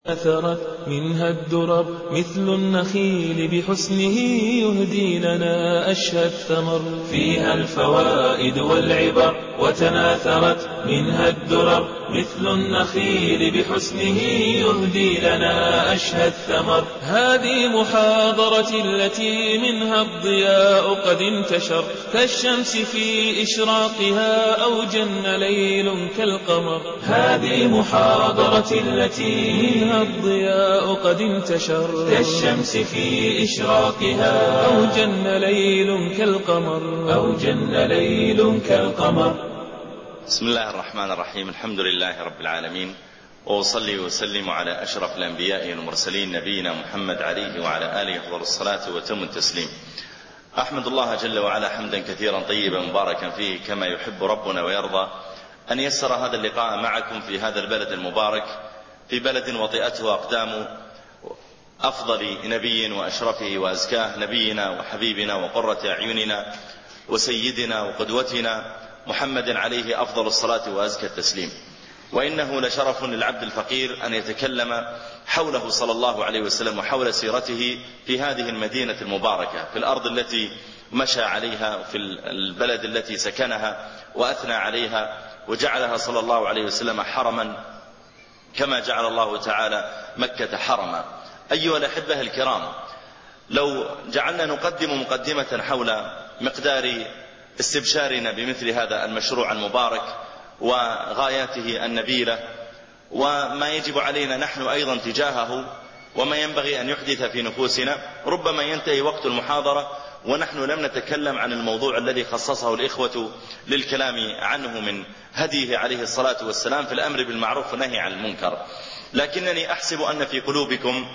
أثرت منها الدرر مثل النخيل بحسنه يهدي لنا أشهى الثمر. فيها الفوائد والعبر وتناثرت منها الدرر مثل النخيل بحسنه يهدي لنا أشهى الثمر. هذه محاضرة التي منها الضياء قد انتشر كالشمس في إشراقها أو جن ليل كالقمر. هذه محاضرة التي منها الضياء قد انتشر كالشمس في إشراقها أو جن ليل كالقمر أو جن ليل كالقمر. بسم الله الرحمن الرحيم. الحمد لله رب العالمين، وأصلي وسلم على أشرف الأنبياء والمرسلين نبينا محمد عليه وعلى آله أفضل الصلاة وتم التسليم. أحمد الله جل وعلا حمدا كثيرا طيبا مباركا فيه كما يحب ربنا ويرضى أن يسر هذا اللقاء معكم في هذا البلد المبارك، في بلد وطئته أقدام أفضل نبي وأشرفه وأزكاه، نبينا وحبيبنا وقرة أعيننا وسيدنا وقدوتنا محمد عليه أفضل الصلاة وأزكى التسليم. وإنه لشرف للعبد الفقير أن يتكلم حوله صلى الله عليه وسلم وحول سيرته في هذه المدينة المباركة، في الأرض التي مشى عليها، في البلد التي سكنها وأثنى عليها وجعلها صلى الله عليه وسلم حرما كما جعل الله تعالى مكة حرما. أيها الأحبة الكرام، لو جعلنا نقدم مقدمة حول مقدار استبشارنا بمثل هذا المشروع المبارك وغاياته النبيلة وما يجب علينا نحن أيضا تجاهه وما ينبغي أن يحدث في نفوسنا، ربما ينتهي وقت المحاضرة ونحن لم نتكلم عن الموضوع الذي خصصه الإخوة للكلام عنه من هديه عليه الصلاة والسلام في الأمر بالمعروف والنهي عن المنكر. لكنني أحسب أن في قلوبكم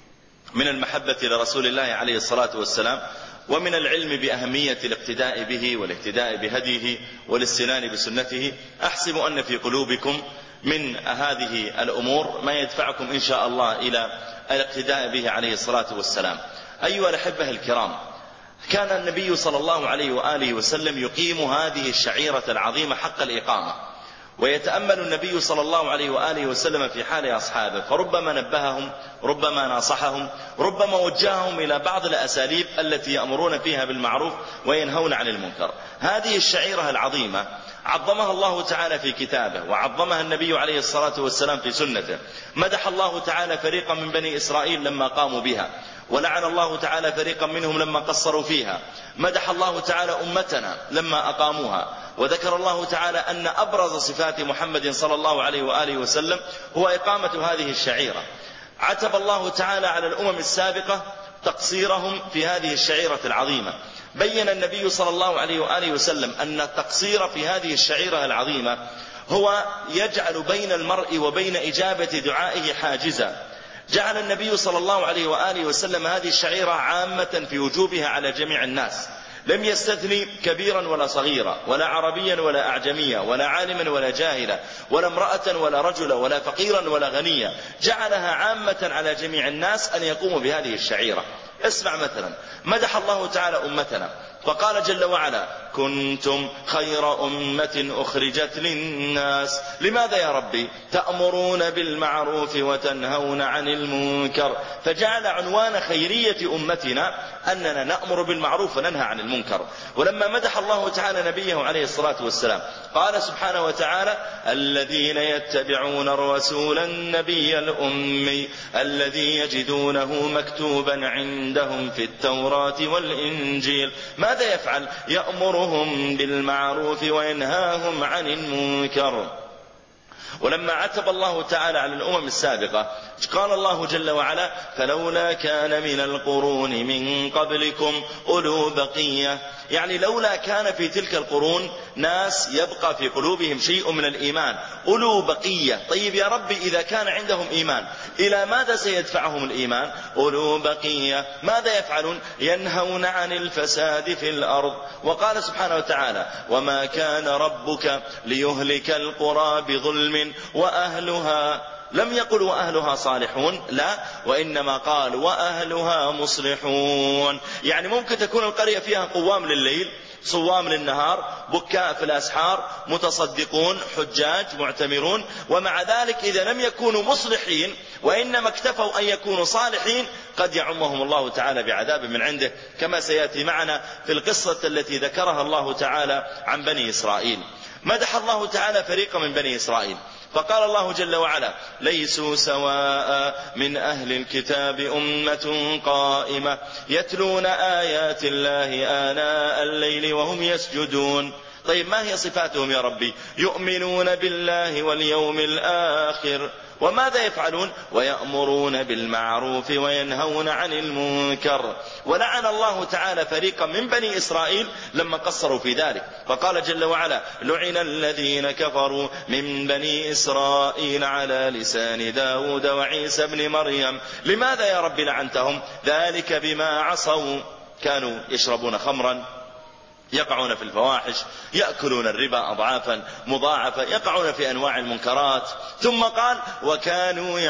من المحبة لرسول الله عليه الصلاة والسلام ومن العلم بأهمية الاقتداء به والاقتداء بهديه والاستنان بسنته، أحسب أن في قلوبكم من هذه الأمور ما يدفعكم إن شاء الله إلى الاقتداء به عليه الصلاة والسلام. أيها الأحبة الكرام، كان النبي صلى الله عليه وآله وسلم يقيم هذه الشعيرة العظيمة حق الإقامة، ويتأمل النبي صلى الله عليه وآله وسلم في حال أصحابه، فربما نبههم، ربما ناصحهم، ربما وجههم إلى بعض الأساليب التي يأمرون فيها بالمعروف وينهون عن المنكر. هذه الشعيرة العظيمة عظمها الله تعالى في كتابه، وعظمها النبي عليه الصلاة والسلام في سنته. مدح الله تعالى فريقا من بني إسرائيل لما قاموا بها، ولعن الله تعالى فريقا منهم لما قصروا فيها. مدح الله تعالى أمتنا لما أقاموها، وذكر الله تعالى أن أبرز صفات محمد صلى الله عليه وآله وسلم هو إقامة هذه الشعيرة. عتب الله تعالى على الأمم السابقة تقصيرهم في هذه الشعيرة العظيمة. بين النبي صلى الله عليه وآله وسلم أن التقصير في هذه الشعيرة العظيمة هو يجعل بين المرء وبين إجابة دعائه حاجزا. جعل النبي صلى الله عليه وآله وسلم هذه الشعيرة عامة في وجوبها على جميع الناس، لم يستثني كبيرا ولا صغيرا، ولا عربيا ولا أعجميا، ولا عالما ولا جاهلا، ولا امرأة ولا رجلا، ولا فقيرا ولا غنيا. جعلها عامة على جميع الناس أن يقوموا بهذه الشعيرة. اسمع مثلا، مدح الله تعالى أمتنا فقال جل وعلا: كنتم خير أمة أخرجت للناس. لماذا يا ربي؟ تأمرون بالمعروف وتنهون عن المنكر. فجعل عنوان خيرية أمتنا أننا نأمر بالمعروف وننهى عن المنكر. ولما مدح الله تعالى نبيه عليه الصلاة والسلام قال سبحانه وتعالى: الذين يتبعون الرسول النبي الأمي الذي يجدونه مكتوبا عندهم في التوراة والإنجيل. ماذا يفعل؟ يأمرهم بالمعروف وينهاهم عن المنكر. ولما عتب الله تعالى على الأمم السابقة قال الله جل وعلا: فلولا كان من القرون من قبلكم أولو بقية. يعني لولا كان في تلك القرون ناس يبقى في قلوبهم شيء من الإيمان، أولو بقية. طيب يا ربي، إذا كان عندهم إيمان إلى ماذا سيدفعهم الإيمان؟ أولو بقية. ماذا يفعلون؟ ينهون عن الفساد في الأرض. وقال سبحانه وتعالى: وما كان ربك ليهلك القرى بظلم وأهلها. لم يقل وأهلها صالحون، لا، وإنما قال وأهلها مصلحون. يعني ممكن تكون القرية فيها قوام لليل صوام للنهار، بكاء في الأسحار، متصدقون، حجاج، معتمرون. ومع ذلك إذا لم يكونوا مصلحين وإنما اكتفوا أن يكونوا صالحين قد يعمهم الله تعالى بعذاب من عنده، كما سيأتي معنا في القصة التي ذكرها الله تعالى عن بني إسرائيل. مدح الله تعالى فريقا من بني إسرائيل فقال الله جل وعلا: ليسوا سواء من أهل الكتاب أمة قائمة يتلون آيات الله آناء الليل وهم يسجدون. طيب ما هي صفاتهم يا ربي؟ يؤمنون بالله واليوم الآخر. وماذا يفعلون؟ ويأمرون بالمعروف وينهون عن المنكر. ولعن الله تعالى فريقا من بني إسرائيل لما قصروا في ذلك، فقال جل وعلا: لعن الذين كفروا من بني إسرائيل على لسان داود وعيسى بن مريم. لماذا يا رب لعنتهم؟ ذلك بما عصوا، كانوا يشربون خمرا، يقعون في الفواحش، يأكلون الربا أضعافا مضاعفة، يقعون في أنواع المنكرات. ثم قال: وكانوا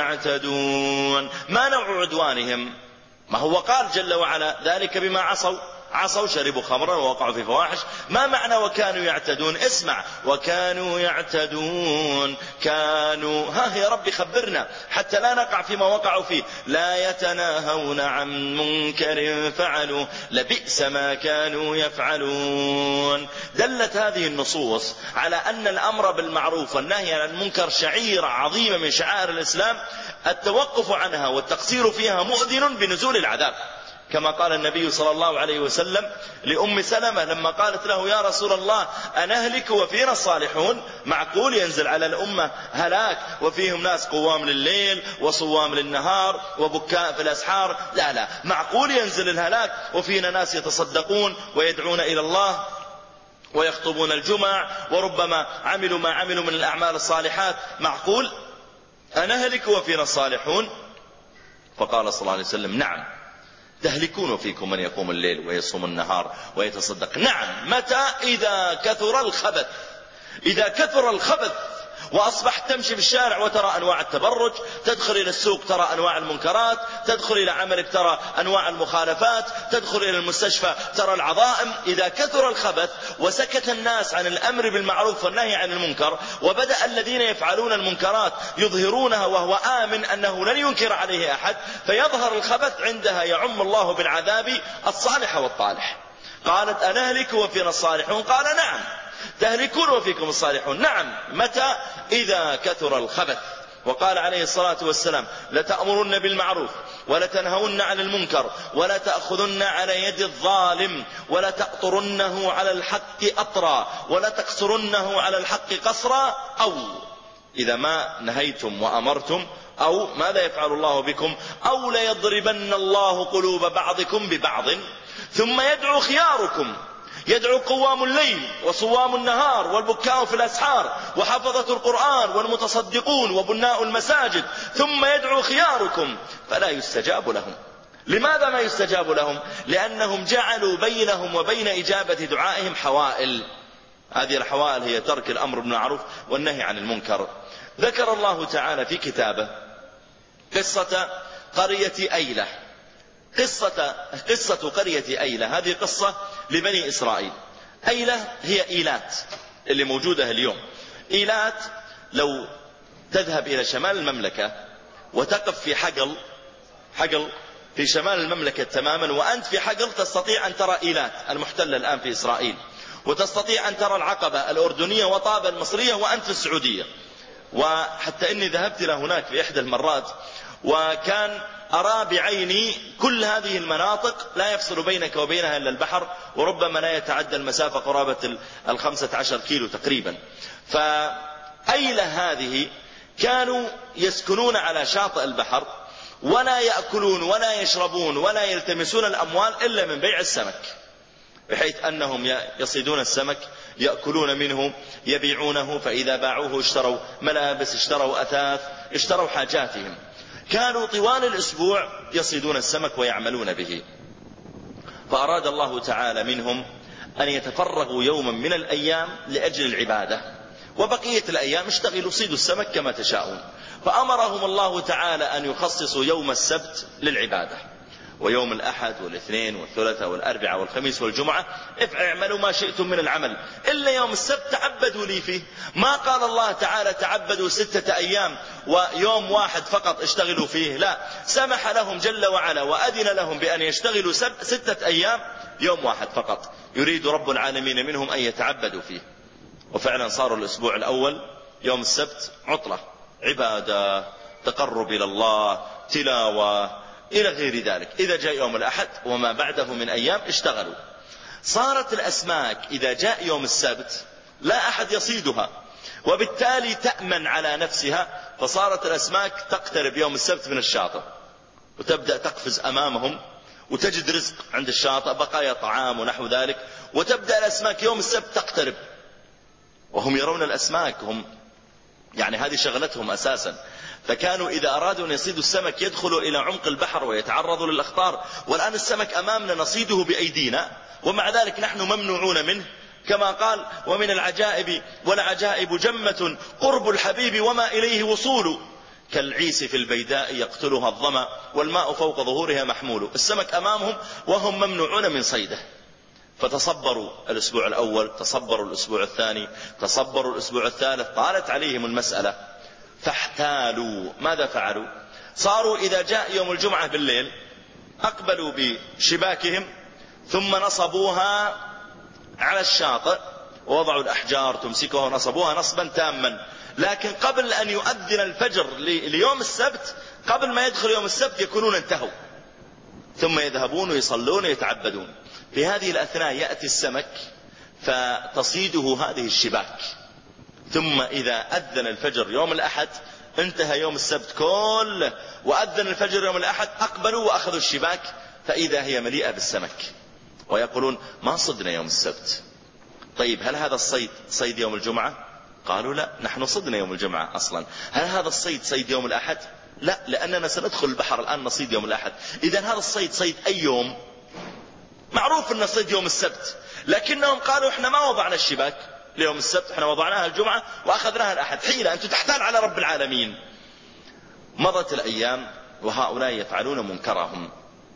يعتدون. ما نوع عدوانهم؟ ما هو قال جل وعلا: ذلك بما عصوا شربوا خمرا ووقعوا في فواحش. ما معنى وكانوا يعتدون؟ اسمع: وكانوا يعتدون، كانوا يا رب خبرنا حتى لا نقع فيما وقعوا فيه. لا يتناهون عن منكر فعلوا لبئس ما كانوا يفعلون. دلت هذه النصوص على أن الأمر بالمعروف والنهي عن المنكر شعيرة عظيمة من شعائر الإسلام، التوقف عنها والتقصير فيها مؤذن بنزول العذاب، كما قال النبي صلى الله عليه وسلم لأم سلمة لما قالت له: يا رسول الله أنهلك وفينا الصالحون؟ معقول ينزل على الأمة هلاك وفيهم ناس قوام لليل وصوام للنهار وبكاء في الأسحار؟ لا، معقول ينزل الهلاك وفينا ناس يتصدقون ويدعون إلى الله ويخطبون الجمع وربما عملوا ما عملوا من الأعمال الصالحات؟ معقول أنهلك وفينا الصالحون؟ فقال صلى الله عليه وسلم: نعم، تهلكون فيكم من يقوم الليل ويصوم النهار ويتصدق. نعم، متى؟ إذا كثر الخبث وأصبحت تمشي في الشارع وترى أنواع التبرج، تدخل إلى السوق ترى أنواع المنكرات، تدخل إلى عملك ترى أنواع المخالفات، تدخل إلى المستشفى ترى العظائم. إذا كثر الخبث وسكت الناس عن الأمر بالمعروف والنهي عن المنكر، وبدأ الذين يفعلون المنكرات يظهرونها وهو آمن أنه لن ينكر عليه أحد، فيظهر الخبث، عندها يعم الله بالعذاب الصالح والطالح. قالت: أنهلك وفينا الصالحون؟ قال: نعم، تهلكون وفيكم الصالحون. نعم، متى؟ إذا كثر الخبث. وقال عليه الصلاة والسلام: لتأمرن بالمعروف ولتنهون عن المنكر ولا تأخذن على يد الظالم ولا تقطرنه على الحق أطرا ولا تقصرنه على الحق قصرا. أو إذا ما نهيتم وأمرتم، أو ماذا يفعل الله بكم؟ أو ليضربن الله قلوب بعضكم ببعض ثم يدعو خياركم، يدعو قوام الليل وصوام النهار والبكاء في الأسحار وحفظة القرآن والمتصدقون وبناء المساجد، ثم يدعو خياركم فلا يستجاب لهم. لماذا ما يستجاب لهم؟ لأنهم جعلوا بينهم وبين إجابة دعائهم حوائل. هذه الحوائل هي ترك الأمر بالمعروف والنهي عن المنكر. ذكر الله تعالى في كتابه قصة قرية أيلة. قصة قرية أيلة هذه قصة لبني إسرائيل. أيلة هي إيلات اللي موجودة اليوم. إيلات لو تذهب إلى شمال المملكة وتقف في حقل في شمال المملكة تماما، وأنت في حقل تستطيع أن ترى إيلات المحتلة الآن في إسرائيل، وتستطيع أن ترى العقبة الأردنية وطابة المصرية وأنت في السعودية. وحتى إني ذهبت إلى هناك في إحدى المرات وكان أرى بعيني كل هذه المناطق لا يفصل بينك وبينها إلا البحر، وربما لا يتعدى المسافة قرابة 15 كيلو تقريبا. فأيلة هذه كانوا يسكنون على شاطئ البحر، ولا يأكلون ولا يشربون ولا يلتمسون الأموال إلا من بيع السمك، بحيث أنهم يصيدون السمك، يأكلون منه، يبيعونه، فإذا باعوه اشتروا ملابس، اشتروا أثاث، اشتروا حاجاتهم. كانوا طوال الأسبوع يصيدون السمك ويعملون به. فأراد الله تعالى منهم أن يتفرغوا يوما من الأيام لأجل العبادة، وبقية الأيام اشتغلوا صيدوا السمك كما تشاءون. فأمرهم الله تعالى أن يخصصوا يوم السبت للعبادة، ويوم الأحد والاثنين والثلاثاء والأربعاء والخميس والجمعة اعملوا ما شئتم من العمل إلا يوم السبت تعبدوا لي فيه. ما قال الله تعالى تعبدوا 6 أيام ويوم واحد فقط اشتغلوا فيه، لا، سمح لهم جل وعلا وأذن لهم بأن يشتغلوا 6 أيام، يوم واحد فقط يريد رب العالمين منهم أن يتعبدوا فيه. وفعلا صاروا الأسبوع الأول يوم السبت عطلة، عبادة، تقرب إلى الله، تلاوة، إلى غير ذلك. إذا جاء يوم الأحد وما بعده من أيام اشتغلوا. صارت الأسماك إذا جاء يوم السبت لا أحد يصيدها، وبالتالي تأمن على نفسها، فصارت الأسماك تقترب يوم السبت من الشاطئ وتبدأ تقفز أمامهم، وتجد رزق عند الشاطئ، بقايا طعام ونحو ذلك، وتبدأ الأسماك يوم السبت تقترب، وهم يرون الأسماك، هم يعني هذه شغلتهم أساسا. فكانوا إذا أرادوا أن يصيدوا السمك يدخلوا إلى عمق البحر ويتعرضوا للأخطار. والآن السمك أمامنا نصيده بأيدينا، ومع ذلك نحن ممنوعون منه، كما قال: ومن العجائب والعجائب جمة قرب الحبيب وما إليه وصول، كالعيس في البيداء يقتلها الظما والماء فوق ظهورها محمول. السمك أمامهم وهم ممنوعون من صيده. فتصبروا الأسبوع الأول، تصبروا الأسبوع الثاني، تصبروا الأسبوع الثالث، طالت عليهم المسألة فاحتالوا. ماذا فعلوا؟ صاروا إذا جاء يوم الجمعة بالليل أقبلوا بشباكهم ثم نصبوها على الشاطئ، ووضعوا الأحجار تمسكها ونصبوها نصبا تاما. لكن قبل أن يؤذن الفجر ليوم السبت، قبل ما يدخل يوم السبت يكونون انتهوا، ثم يذهبون ويصلون ويتعبدون. في هذه الأثناء يأتي السمك فتصيده هذه الشباك، ثم إذا أذن الفجر يوم الأحد انتهى يوم السبت كله، وأذن الفجر يوم الأحد أقبلوا وأخذوا الشباك فإذا هي مليئة بالسمك، ويقولون: ما صدنا يوم السبت. طيب هل هذا الصيد صيد يوم الجمعة؟ قالوا: لا، نحن صدنا يوم الجمعة أصلا. هل هذا الصيد صيد يوم الأحد؟ لا، لأننا سندخل البحر الآن نصيد يوم الأحد. إذن هذا الصيد صيد أي يوم؟ معروف أن صيد يوم السبت، لكنهم قالوا: احنا ما وضعنا الشباك ليوم السبت، احنا وضعناها الجمعة وأخذناها الأحد. حيلة، أنتم تحتال على رب العالمين. مضت الأيام وهؤلاء يفعلون منكرهم.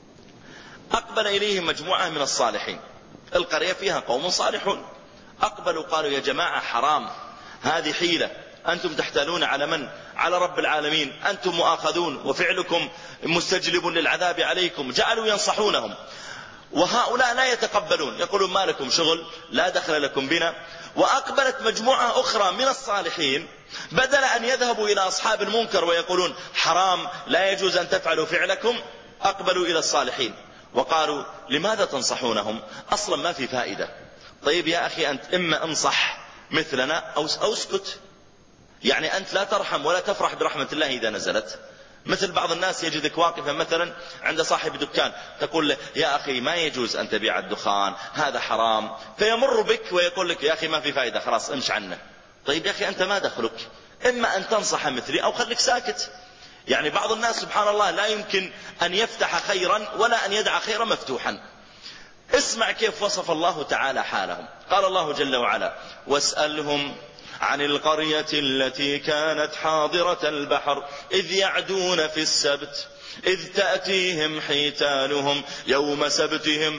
أقبل إليهم مجموعة من الصالحين، القرية فيها قوم صالحون، أقبلوا قالوا: يا جماعة حرام، هذه حيلة، أنتم تحتالون على من؟ على رب العالمين، أنتم مؤاخذون وفعلكم مستجلب للعذاب عليكم. جعلوا ينصحونهم، وهؤلاء لا يتقبلون، يقولون: ما لكم شغل، لا دخل لكم بنا. وأقبلت مجموعة أخرى من الصالحين، بدل أن يذهبوا إلى أصحاب المنكر ويقولون حرام لا يجوز أن تفعلوا فعلكم، أقبلوا إلى الصالحين وقالوا: لماذا تنصحونهم؟ أصلا ما في فائدة. طيب يا أخي، أنت إما انصح مثلنا أو اسكت. يعني أنت لا ترحم ولا تفرح برحمة الله إذا نزلت. مثل بعض الناس يجدك واقفا مثلا عند صاحب دكان، تقول له: يا أخي ما يجوز أن تبيع الدخان، هذا حرام، فيمر بك ويقول لك: يا أخي ما في فائدة، خلاص امش عنه. طيب يا أخي أنت ما دخلك؟ إما أن تنصح مثلي أو خليك ساكت. يعني بعض الناس سبحان الله لا يمكن أن يفتح خيرا ولا أن يدع خيرا مفتوحا. اسمع كيف وصف الله تعالى حالهم. قال الله جل وعلا: واسألهم عن القرية التي كانت حاضرة البحر إذ يعدون في السبت إذ تأتيهم حيتانهم يوم سبتهم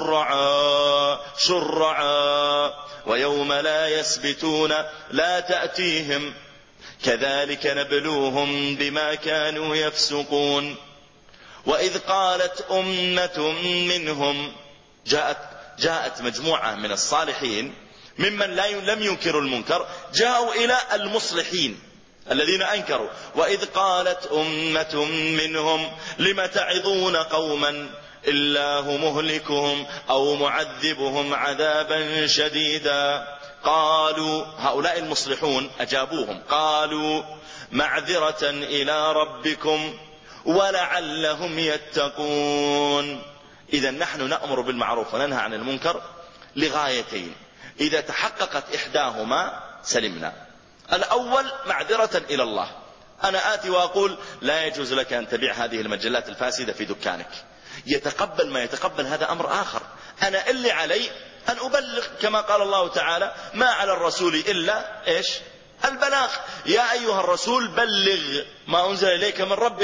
شرعا ويوم لا يسبتون لا تأتيهم كذلك نبلوهم بما كانوا يفسقون. وإذ قالت أمة منهم، جاءت مجموعة من الصالحين ممن لم ينكروا المنكر، جاءوا إلى المصلحين الذين أنكروا. وإذ قالت أمة منهم لم تعظون قوما الله مهلكهم أو معذبهم عذابا شديدا. قالوا، هؤلاء المصلحون أجابوهم، قالوا: معذرة إلى ربكم ولعلهم يتقون. إذا نحن نأمر بالمعروف وننهى عن المنكر لغايتين، إذا تحققت إحداهما سلمنا. الأول معذرة إلى الله، أنا آتي وأقول: لا يجوز لك أن تبيع هذه المجلات الفاسدة في دكانك. يتقبل ما يتقبل، هذا أمر آخر. أنا اللي علي أن أبلغ، كما قال الله تعالى: ما على الرسول إلا إيش؟ البلاغ. يا أيها الرسول بلغ ما أنزل إليك من ربك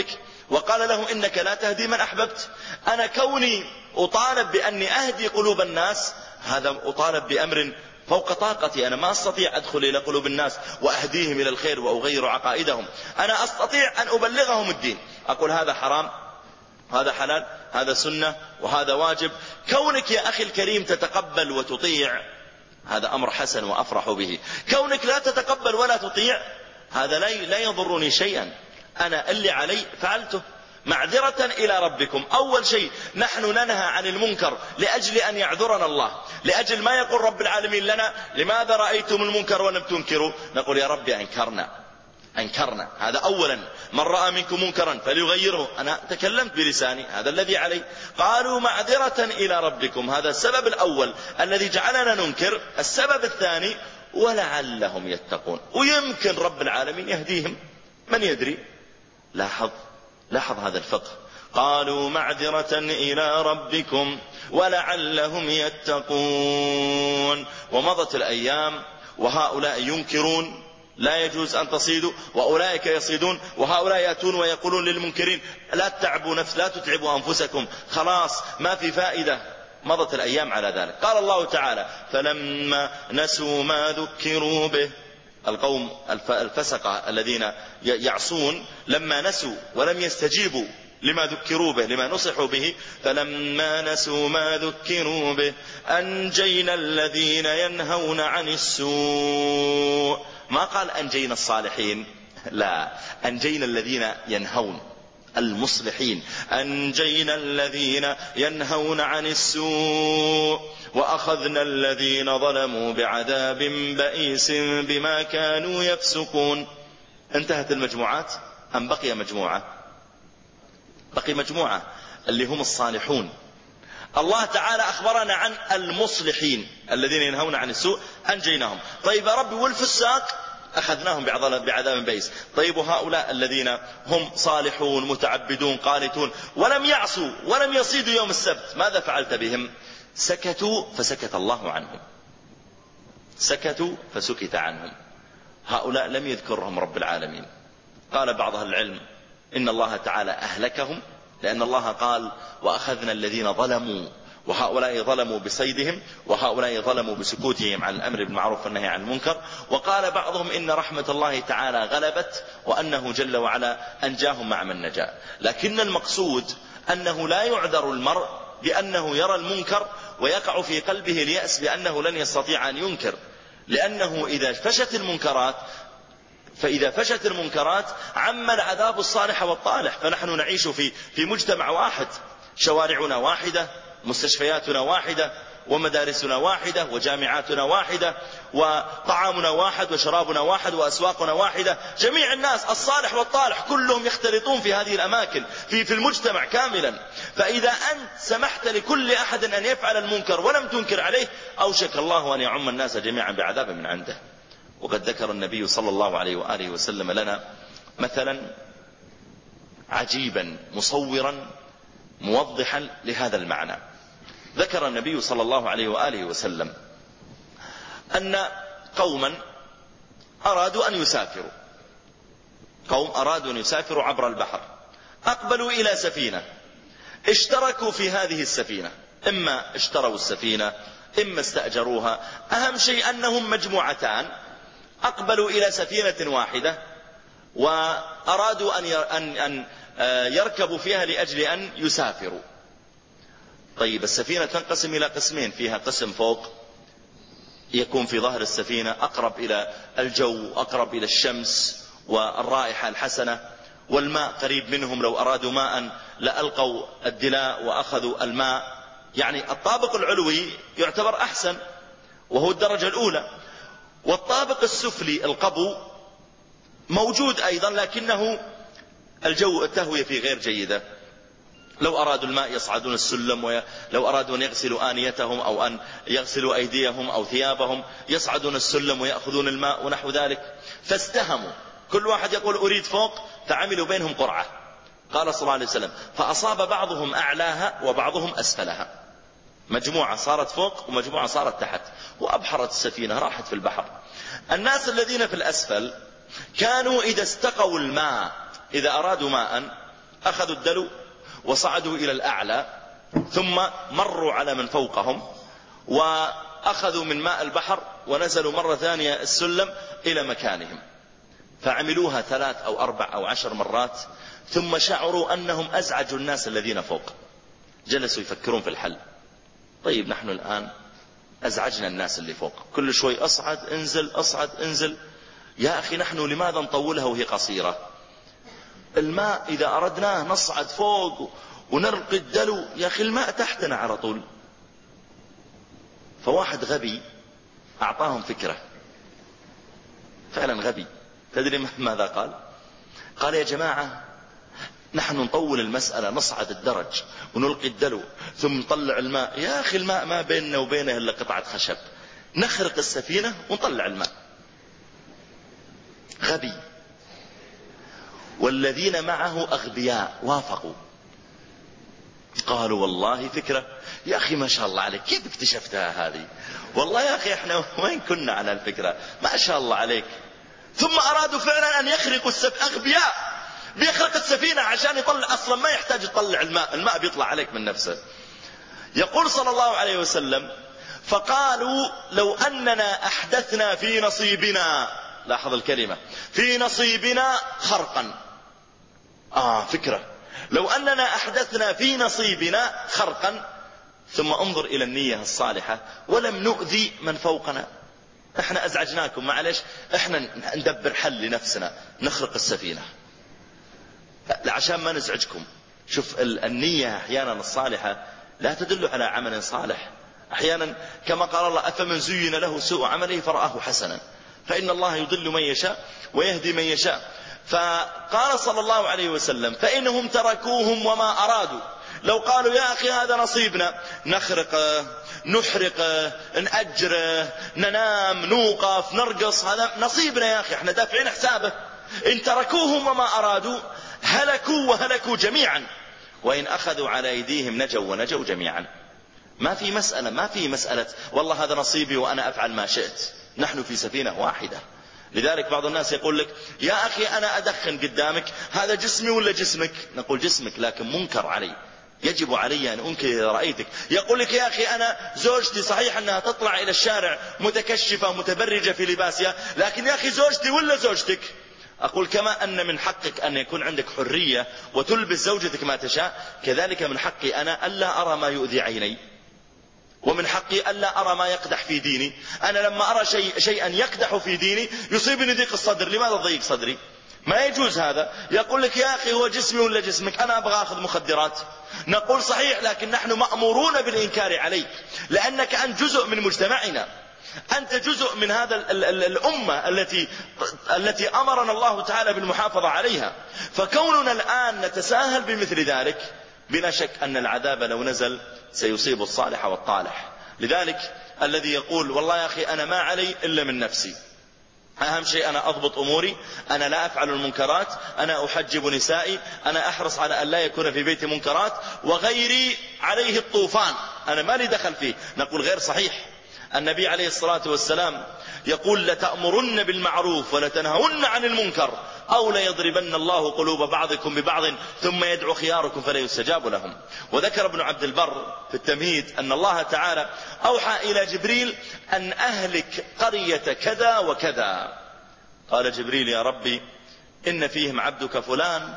وقال له إنك لا تهدي من أحببت. أنا كوني أطالب بأني أهدي قلوب الناس، هذا أطالب بأمر فوق طاقتي. أنا ما أستطيع أدخل إلى قلوب الناس وأهديهم إلى الخير وأغير عقائدهم. أنا أستطيع أن أبلغهم الدين، أقول هذا حرام، هذا حلال، هذا سنة، وهذا واجب. كونك يا أخي الكريم تتقبل وتطيع، هذا أمر حسن وأفرح به. كونك لا تتقبل ولا تطيع، هذا لا يضرني شيئا. أنا اللي علي فعلته. معذرة إلى ربكم. أول شيء نحن ننهى عن المنكر لأجل أن يعذرنا الله، لأجل ما يقول رب العالمين لنا لماذا رأيتم المنكر ولم تنكروا، نقول يا ربي أنكرنا. هذا أولا. من رأى منكم منكرا فليغيره، أنا تكلمت بلساني، هذا الذي علي. قالوا معذرة إلى ربكم، هذا السبب الأول الذي جعلنا ننكر. السبب الثاني ولعلهم يتقون، ويمكن رب العالمين يهديهم، من يدري. لاحظ هذا الفقه. قالوا معذرة إلى ربكم ولعلهم يتقون. ومضت الأيام وهؤلاء ينكرون، لا يجوز أن تصيدوا، وأولئك يصيدون، وهؤلاء يأتون ويقولون للمنكرين لا تتعبوا لا تتعبوا أنفسكم، خلاص ما في فائدة. مضت الأيام على ذلك. قال الله تعالى فلما نسوا ما ذكروا به، القوم الفسقة الذين يعصون لما نسوا ولم يستجيبوا لما ذكروا به، لما نصحوا به، فلما نسوا ما ذكروا به أنجينا الذين ينهون عن السوء. ما قال أنجينا الصالحين، لا، أنجينا الذين ينهون، المصلحين. أنجينا الذين ينهون عن السوء وأخذنا الذين ظلموا بعذاب بئيس بما كانوا يفسقون. انتهت المجموعات أم بقي مجموعة؟ بقي مجموعة اللي هم الصالحون. الله تعالى أخبرنا عن المصلحين الذين ينهون عن السوء، أنجيناهم. طيب يا رب والفساق أخذناهم بعذاب بئيس. طيب هؤلاء الذين هم صالحون متعبدون قانتون ولم يعصوا ولم يصيدوا يوم السبت، ماذا فعلت بهم؟ سكتوا فسكت الله عنهم، سكتوا فسكت عنهم. هؤلاء لم يذكرهم رب العالمين. قال بعض أهل العلم إن الله تعالى أهلكهم لأن الله قال وأخذنا الذين ظلموا، وهؤلاء ظلموا بصيدهم وهؤلاء ظلموا بسكوتهم عن الأمر بالمعروف والنهي عن المنكر. وقال بعضهم إن رحمة الله تعالى غلبت وأنه جل وعلا أنجاهم مع من نجا. لكن المقصود أنه لا يعذر المرء بأنه يرى المنكر ويقع في قلبه اليأس بأنه لن يستطيع أن ينكر، لأنه فإذا فشت المنكرات عم العذاب الصالح والطالح. فنحن نعيش في مجتمع واحد، شوارعنا واحدة، مستشفياتنا واحدة، ومدارسنا واحدة، وجامعاتنا واحدة، وطعامنا واحد، وشرابنا واحد، وأسواقنا واحدة. جميع الناس الصالح والطالح كلهم يختلطون في هذه الأماكن في المجتمع كاملا. فإذا أنت سمحت لكل أحد أن يفعل المنكر ولم تنكر عليه، أوشك الله أن يعم الناس جميعا بعذاب من عنده. وقد ذكر النبي صلى الله عليه وآله وسلم لنا مثلا عجيبا مصورا موضحا لهذا المعنى. ذكر النبي صلى الله عليه وآله وسلم أن قوما أرادوا أن يسافروا عبر البحر، أقبلوا إلى سفينة، اشتركوا في هذه السفينة، إما اشتروا السفينة إما استأجروها. أهم شيء أنهم مجموعتان أقبلوا إلى سفينة واحدة وأرادوا أن يركبوا فيها لأجل أن يسافروا. طيب السفينة تنقسم إلى قسمين، فيها قسم فوق يكون في ظهر السفينة أقرب إلى الجو، أقرب إلى الشمس والرائحة الحسنة، والماء قريب منهم، لو أرادوا ماء لألقوا الدلاء وأخذوا الماء. يعني الطابق العلوي يعتبر أحسن وهو الدرجة الأولى، والطابق السفلي القبو موجود أيضا لكنه التهوية فيه غير جيدة. لو أرادوا الماء يصعدون السلم، ولو أرادوا أن يغسلوا آنيتهم أو أن يغسلوا أيديهم أو ثيابهم يصعدون السلم ويأخذون الماء ونحو ذلك. فاستهموا، كل واحد يقول أريد فوق، فعملوا بينهم قرعة. قال صلى الله عليه وسلم فأصاب بعضهم أعلاها وبعضهم أسفلها، مجموعة صارت فوق ومجموعة صارت تحت، وأبحرت السفينة راحت في البحر. الناس الذين في الأسفل كانوا إذا استقوا الماء، إذا أرادوا ماء أخذوا الدلو وصعدوا إلى الأعلى، ثم مروا على من فوقهم وأخذوا من ماء البحر ونزلوا مرة ثانية السلم إلى مكانهم، فعملوها 3 أو 4 أو 10 مرات، ثم شعروا أنهم أزعجوا الناس الذين فوق. جلسوا يفكرون في الحل. طيب نحن الآن أزعجنا الناس اللي فوق، كل شوي أصعد انزل أصعد انزل، يا أخي نحن لماذا نطولها وهي قصيرة؟ الماء إذا أردناه نصعد فوق ونرقي الدلو، يا أخي الماء تحتنا على طول. فواحد غبي أعطاهم فكرة، فعلا غبي. تدري ماذا قال؟ قال: يا جماعة نحن نطول المسألة، نصعد الدرج ونلقي الدلو ثم نطلع الماء. يا أخي الماء ما بيننا وبينه إلا قطعة خشب، نخرق السفينة ونطلع الماء. غبي. والذين معه أغبياء وافقوا، قالوا: والله فكرة يا أخي، ما شاء الله عليك، كيف اكتشفتها هذه؟ والله يا أخي احنا وين كنا على الفكرة، ما شاء الله عليك. ثم أرادوا فعلا أن يخرقوا أغبياء بيخرق السفينة عشان يطلع، أصلا ما يحتاج يطلع الماء بيطلع عليك من نفسه. يقول صلى الله عليه وسلم: فقالوا لو أننا أحدثنا في نصيبنا، لاحظ الكلمة، في نصيبنا خرقا. فكرة، لو أننا أحدثنا في نصيبنا خرقا، ثم انظر إلى النية الصالحة، ولم نؤذي من فوقنا. احنا أزعجناكم، معلش احنا ندبر حل لنفسنا، نخرق السفينة عشان ما نزعجكم. شوف النية أحيانا الصالحة لا تدل على عمل صالح. أحيانا كما قال الله: أفمن زين له سوء عمله فرآه حسنا، فإن الله يضل من يشاء ويهدي من يشاء. فقال صلى الله عليه وسلم: فإنهم تركوهم وما أرادوا. لو قالوا: يا أخي هذا نصيبنا، نخرقه نحرقه نأجره ننام نوقف نرقص، هذا نصيبنا يا أخي، احنا دافعين حسابه. إن تركوهم وما أرادوا هلكوا وهلكوا جميعا، وإن أخذوا على أيديهم نجوا ونجوا جميعا. ما في مسألة والله هذا نصيبي وأنا أفعل ما شئت، نحن في سفينة واحدة. لذلك بعض الناس يقول لك: يا أخي أنا أدخن قدامك، هذا جسمي ولا جسمك؟ نقول: جسمك، لكن منكر علي، يجب علي أن أنكر إذا رأيتك. يقول لك: يا أخي أنا زوجتي صحيح أنها تطلع إلى الشارع متكشفة متبرجة في لباسها، لكن يا أخي زوجتي ولا زوجتك؟ أقول: كما أن من حقك أن يكون عندك حرية وتلبس زوجتك ما تشاء، كذلك من حقي أنا ألا أرى ما يؤذي عيني، ومن حقي ألا أرى ما يقدح في ديني. أنا لما أرى شيئا يقدح في ديني يصيبني ضيق الصدر، لماذا ضيق صدري؟ ما يجوز هذا. يقول لك: يا أخي هو جسمي ولا جسمك؟ أنا أبغى أخذ مخدرات. نقول: صحيح، لكن نحن مأمورون بالإنكار عليك، لأنك أنت جزء من مجتمعنا، أنت جزء من هذا الأمة التي أمرنا الله تعالى بالمحافظة عليها. فكوننا الآن نتساهل بمثل ذلك، بلا شك أن العذاب لو نزل سيصيب الصالح والطالح. لذلك الذي يقول: والله يا أخي أنا ما علي إلا من نفسي، أهم شيء أنا أضبط أموري، أنا لا أفعل المنكرات، أنا أحجب نسائي، أنا أحرص على أن لا يكون في بيتي منكرات، وغيري عليه الطوفان، أنا ما لي دخل فيه. نقول: غير صحيح. النبي عليه الصلاة والسلام يقول: لتأمرن بالمعروف ولتنهون عن المنكر، أو ليضربن الله قلوب بعضكم ببعض ثم يدعو خياركم فلا يستجاب لهم. وذكر ابن عبد البر في التمهيد أن الله تعالى أوحى إلى جبريل أن أهلك قرية كذا وكذا. قال جبريل: يا ربي إن فيهم عبدك فلان.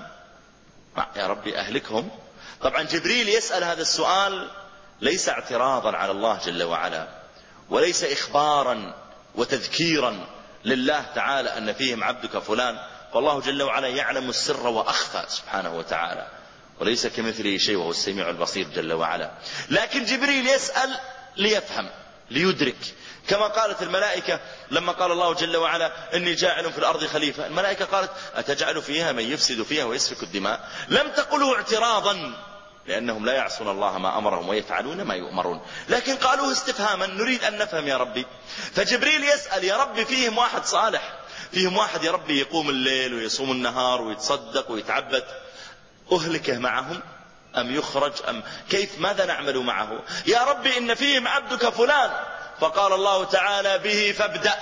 يا ربي أهلكهم. طبعا جبريل يسأل هذا السؤال ليس اعتراضا على الله جل وعلا، وليس إخبارا وتذكيرا لله تعالى أن فيهم عبدك فلان، فالله جل وعلا يعلم السر وأخفى سبحانه وتعالى، وليس كمثله شيء وهو السميع البصير جل وعلا. لكن جبريل يسأل ليفهم ليدرك، كما قالت الملائكة لما قال الله جل وعلا: إني جاعل في الأرض خليفة. الملائكة قالت: أتجعل فيها من يفسد فيها ويسفك الدماء؟ لم تقلوا اعتراضا، لأنهم لا يعصون الله ما أمرهم ويفعلون ما يؤمرون، لكن قالوه استفهاما، نريد أن نفهم يا ربي. فجبريل يسأل: يا ربي فيهم واحد صالح، فيهم واحد يا ربي يقوم الليل ويصوم النهار ويتصدق ويتعبد، أهلكه معهم أم يخرج أم كيف؟ ماذا نعمل معه؟ يا ربي إن فيهم عبدك فلان. فقال الله تعالى: به فابدأ،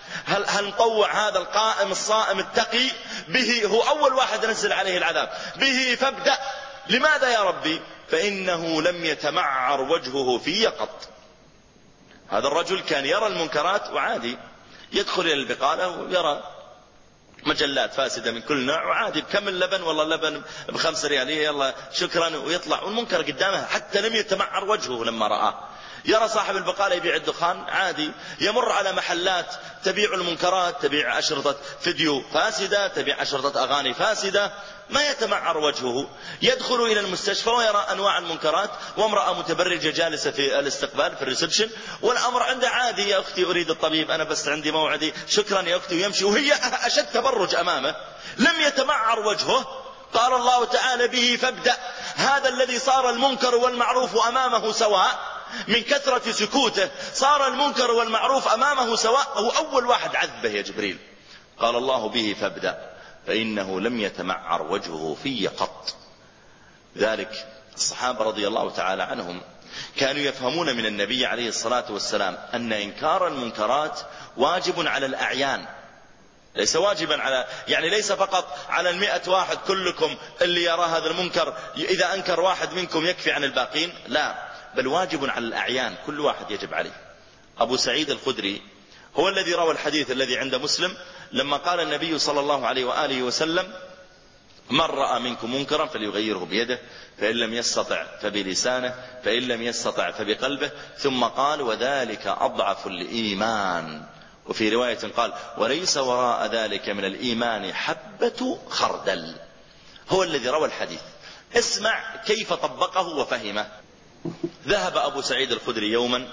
هل نطوع هذا القائم الصائم التقي به، هو أول واحد نزل عليه العذاب، به فابدأ. لماذا يا ربي؟ فإنه لم يتمعر وجهه في قط. هذا الرجل كان يرى المنكرات وعادي يدخل إلى البقالة ويرى مجلات فاسدة من كل نوع وعادي بكم اللبن، والله لبن ب5 ريالية يلا شكرا، ويطلع والمنكر قدامه، حتى لم يتمعر وجهه لما رآه. يرى صاحب البقالة يبيع الدخان عادي، يمر على محلات تبيع المنكرات، تبيع أشرطة فيديو فاسدة، تبيع أشرطة أغاني فاسدة، ما يتمعر وجهه. يدخل إلى المستشفى ويرى أنواع المنكرات، وامرأة متبرجة جالسة في الاستقبال في الريسبشن، والأمر عنده عادي، يا أختي أريد الطبيب، أنا بس عندي موعدي، شكرا يا أختي، ويمشي وهي أشد تبرج أمامه، لم يتمعر وجهه. قال الله تعالى به فابدأ. هذا الذي صار المنكر والمعروف أمامه سواء، من كثرة سكوته صار المنكر والمعروف أمامه سواء، هو أول واحد عذبه يا جبريل. قال الله به فابدأ فإنه لم يتمعر وجهه في قط. ذلك الصحابة رضي الله تعالى عنهم كانوا يفهمون من النبي عليه الصلاة والسلام أن إنكار المنكرات واجب على الأعيان، ليس واجبا على، يعني ليس فقط على 100 واحد كلكم اللي يرى هذا المنكر، إذا أنكر واحد منكم يكفي عن الباقين، لا، بل واجب على الأعيان، كل واحد يجب عليه. أبو سعيد الخدري هو الذي روى الحديث الذي عند مسلم، لما قال النبي صلى الله عليه وآله وسلم: من رأى منكم منكرا فليغيره بيده، فإن لم يستطع فبلسانه، فإن لم يستطع فبقلبه، ثم قال: وذلك أضعف الإيمان. وفي رواية قال: وليس وراء ذلك من الإيمان حبة خردل. هو الذي روى الحديث. اسمع كيف طبقه وفهمه. ذهب أبو سعيد الخدري يوما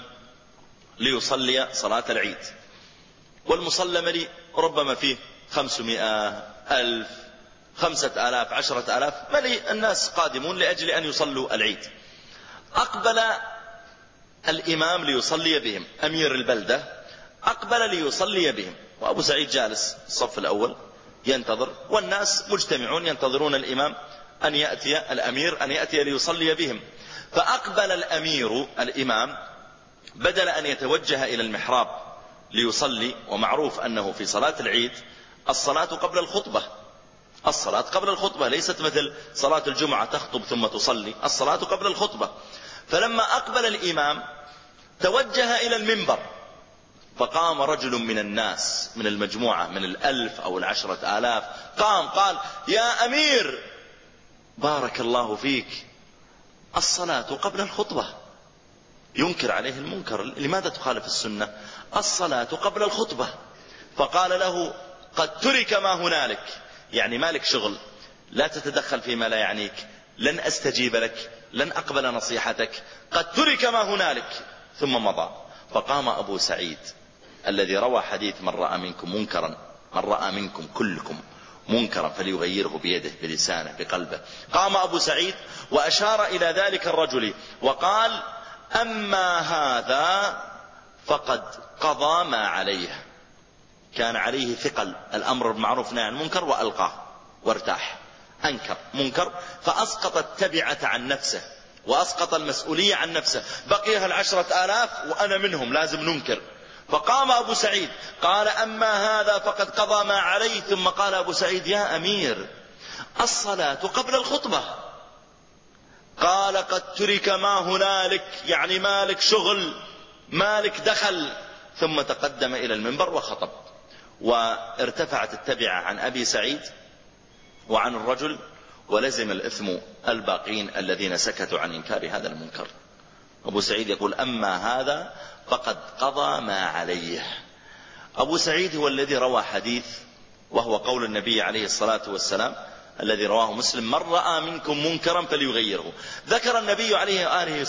ليصلي صلاة العيد، والمصلى مليء، ربما فيه 500 ألف 5000 10,000 مليء، الناس قادمون لأجل أن يصلوا العيد. أقبل الإمام ليصلي بهم، أمير البلدة أقبل ليصلي بهم، وأبو سعيد جالس الصف الأول ينتظر، والناس مجتمعون ينتظرون الإمام أن يأتي، الأمير أن يأتي ليصلي بهم. فأقبل الأمير الإمام، بدل أن يتوجه إلى المحراب ليصلي، ومعروف أنه في صلاة العيد الصلاة قبل الخطبة، الصلاة قبل الخطبة ليست مثل صلاة الجمعة تخطب ثم تصلي، الصلاة قبل الخطبة. فلما أقبل الإمام توجه إلى المنبر، فقام رجل من الناس، من المجموعة، من 1000 أو 10,000، قام قال: يا أمير، بارك الله فيك، الصلاة قبل الخطبة. ينكر عليه المنكر: لماذا تخالف السنة؟ الصلاة قبل الخطبة. فقال له: قد ترك ما هنالك، يعني مالك شغل، لا تتدخل فيما لا يعنيك، لن أستجيب لك، لن أقبل نصيحتك، قد ترك ما هنالك. ثم مضى. فقام أبو سعيد الذي روى حديث: من رأى منكم منكرا، من رأى منكم كلكم منكرا فليغيره بيده، بلسانه، بقلبه. قام أبو سعيد وأشار إلى ذلك الرجل وقال: أما هذا فقد قضى ما عليه. كان عليه ثقل الأمر بالمعروف والنهي عن المنكر، وألقاه وارتاح. أنكر منكر فأسقط التبعة عن نفسه، وأسقط المسؤولية عن نفسه، بقيها 10,000 وأنا منهم لازم ننكر. فقام أبو سعيد قال: أما هذا فقد قضى ما عليه. ثم قال أبو سعيد: يا أمير، الصلاة قبل الخطبة. قال: قد ترك ما هنالك، يعني مالك شغل، مالك دخل. ثم تقدم إلى المنبر وخطب، وارتفعت التبعة عن أبي سعيد وعن الرجل، ولزم الإثم الباقين الذين سكتوا عن إنكار هذا المنكر. أبو سعيد يقول: أما هذا فقد قضى ما عليه. أبو سعيد هو الذي روى حديث، وهو قول النبي عليه الصلاة والسلام الذي رواه مسلم: من رأى منكم منكرا فليغيره. ذكر النبي عليه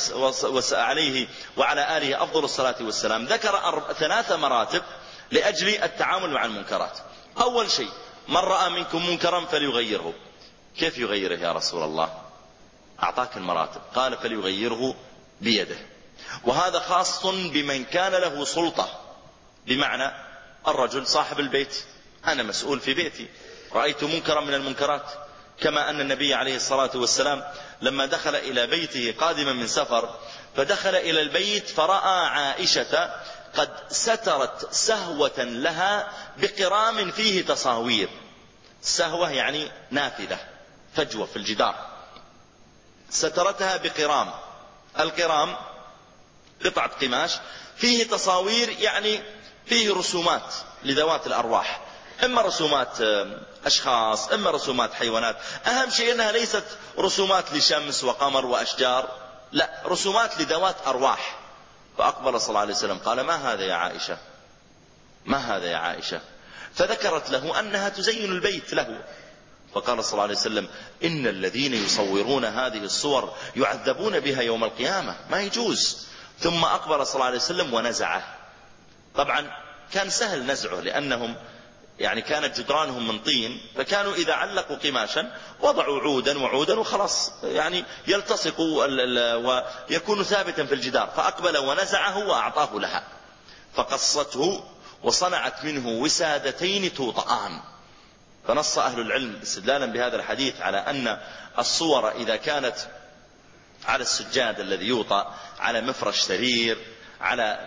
وعلى آله أفضل الصلاة والسلام، ذكر 3 مراتب لأجل التعامل مع المنكرات. أول شيء: من رأى منكم منكرا فليغيره. كيف يغيره يا رسول الله؟ أعطاك المراتب، قال: فليغيره بيده. وهذا خاص بمن كان له سلطة، بمعنى الرجل صاحب البيت، أنا مسؤول في بيتي، رأيت منكرا من المنكرات، كما أن النبي عليه الصلاة والسلام لما دخل إلى بيته قادما من سفر، فدخل إلى البيت فرأى عائشة قد سترت سهوة لها بقرام فيه تصاوير. سهوة يعني نافذة، فجوة في الجدار، سترتها بقرام. القرام قطعة قماش فيه تصاوير، يعني فيه رسومات لذوات الأرواح، إما رسومات أشخاص، إما رسومات حيوانات. أهم شيء أنها ليست رسومات لشمس وقمر وأشجار، لا، رسومات لذوات أرواح. فأقبل صلى الله عليه وسلم قال: ما هذا يا عائشة؟ ما هذا يا عائشة؟ فذكرت له أنها تزين البيت له. فقال صلى الله عليه وسلم: إن الذين يصورون هذه الصور يعذبون بها يوم القيامة، ما يجوز. ثم أقبل صلى الله عليه وسلم ونزعه. طبعا كان سهل نزعه، لأنهم يعني كانت جدرانهم من طين، فكانوا إذا علقوا قماشا وضعوا عودا وعودا وخلاص، يعني يلتصق ويكون ثابتا في الجدار. فأقبل ونزعه وأعطاه لها، فقصته وصنعت منه وسادتين توطآن. فنص أهل العلم استدلالا بهذا الحديث على أن الصور إذا كانت على السجاد الذي يوطأ، على مفرش سرير، على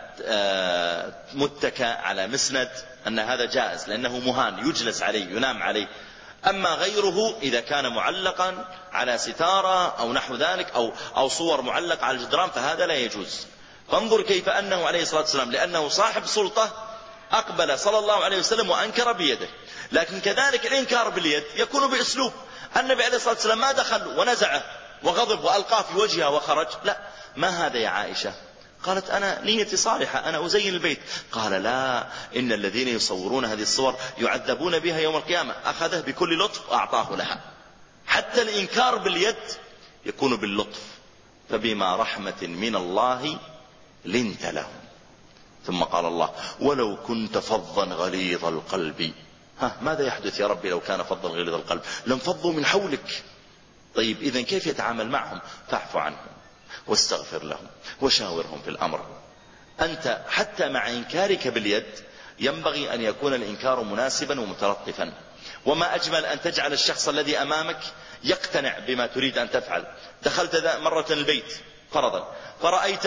متكأ، على مسند، أن هذا جائز، لأنه مهان يجلس عليه ينام عليه. أما غيره إذا كان معلقا على ستارة أو نحو ذلك، أو صور معلقة على الجدران، فهذا لا يجوز. فانظر كيف أنه عليه الصلاة والسلام لأنه صاحب سلطة أقبل صلى الله عليه وسلم وأنكر بيده. لكن كذلك الإنكار باليد يكون بأسلوب. النبي عليه الصلاة والسلام ما دخل ونزعه وغضب وألقاه في وجهها وخرج، لا. ما هذا يا عائشة؟ قالت: أنا نيتي صالحة، أنا أزين البيت. قال: لا، إن الذين يصورون هذه الصور يعذبون بها يوم القيامة. أخذه بكل لطف وأعطاه لها. حتى الإنكار باليد يكون باللطف. فبما رحمة من الله لنت لهم. ثم قال الله: ولو كنت فظا غليظ القلب. ماذا يحدث يا ربي لو كان فظا غليظ القلب؟ لانفضوا من حولك. طيب إذن كيف يتعامل معهم؟ فاعف عنهم واستغفر لهم وشاورهم في الأمر. أنت حتى مع إنكارك باليد ينبغي أن يكون الإنكار مناسبا ومتلطفا. وما أجمل أن تجعل الشخص الذي أمامك يقتنع بما تريد أن تفعل. دخلت مرة البيت فرضا، فرأيت